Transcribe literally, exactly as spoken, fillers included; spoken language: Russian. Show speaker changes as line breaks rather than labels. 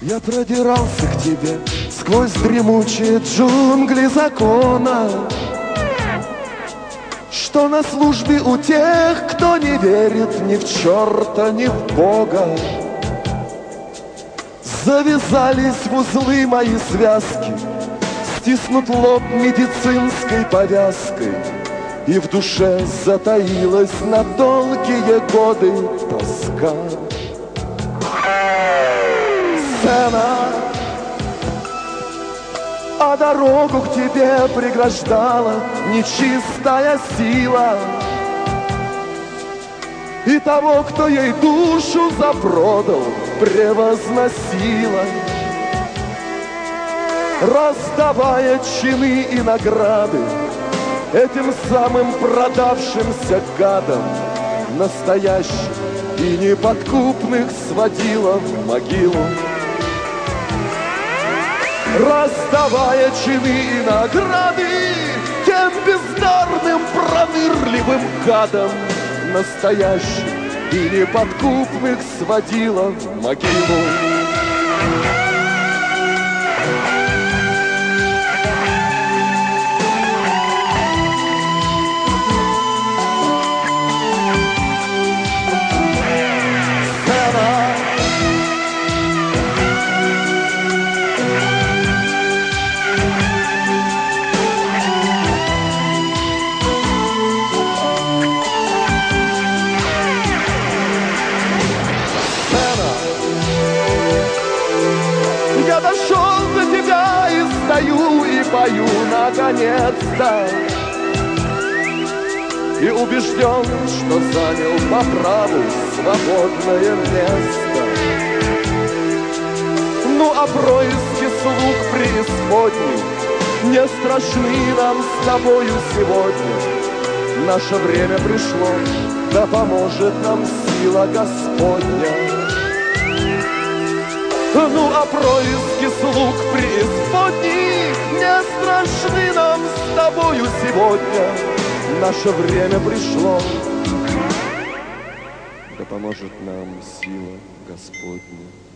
Я продирался к тебе сквозь дремучие джунгли закона, что на службе у тех, кто не верит ни в черта, ни в Бога. Завязались в узлы мои связки, стиснут лоб медицинской повязкой, и в душе затаилась на долгие годы тоска. Сцена, а дорогу к тебе преграждала нечистая сила, и того, кто ей душу запродал, превозносила, раздавая чины и награды этим самым продавшимся гадам, настоящих и неподкупных сводила в могилу. Раздавая чины и награды тем бездарным пронырливым гадам, настоящих и неподкупных сводила в могилу. Я дошел до тебя и стою, и пою наконец-то, и убежден, что занял по праву свободное место. Ну а происки слуг преисподней не страшны нам с тобою сегодня. Наше время пришло, да поможет нам сила Господня. Ну а происки слуг преисподней не страшны нам с тобою сегодня. Наше время пришло, да поможет нам сила Господня.